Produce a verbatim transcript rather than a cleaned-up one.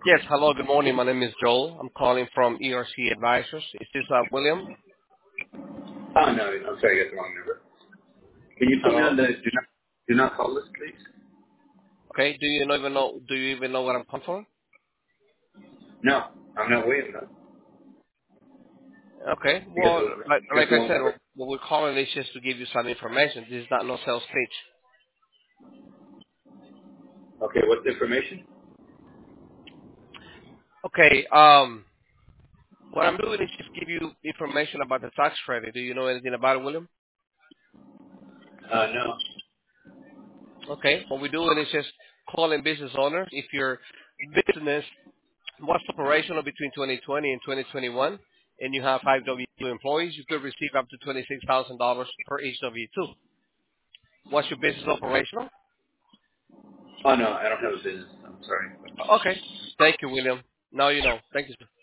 Yes, hello, good morning. My name is Joel. I'm calling from E R C Advisors. Is this uh, William? Oh, no, I'm sorry, I got the wrong number. Can you put me Hello. on the do not, do not call list, please? Okay. Do you know even know? Do you even know what I'm calling for? No, I'm not waiting, no. Okay. You got the, Well, like you like got the I wrong said, number. what what we're calling is just to give you some information. This is not no sales pitch. Okay, what's the information? Okay. Um, what I'm doing is just give you information about the tax credit. Do you know anything about it, William? Uh, no. Okay. What we're doing is just calling business owners. If your business was operational between twenty twenty and twenty twenty-one, and you have five W two employees, you could receive up to twenty-six thousand dollars per each W two. Was your business operational? Oh, no, I don't have a business. I'm sorry. Okay. Thank you, William. Now you know. Thank you, sir.